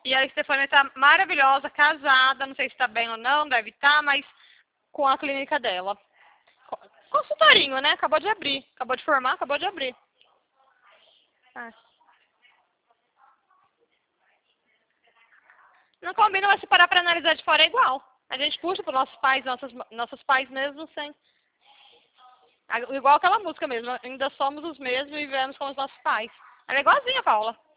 E a Stefania tá maravilhosa, casada, não sei se tá bem ou não, deve estar, mas com a clínica dela. Consultorinho, né? Acabou de abrir. Acabou de formar, acabou de abrir. Ah. Não combina, mas se parar pra analisar de fora é igual. A gente puxa para nossos pais, nossos pais mesmo, sem. Igual aquela música mesmo. Ainda somos os mesmos e vivemos como os nossos pais. Ela é igualzinha, Paula.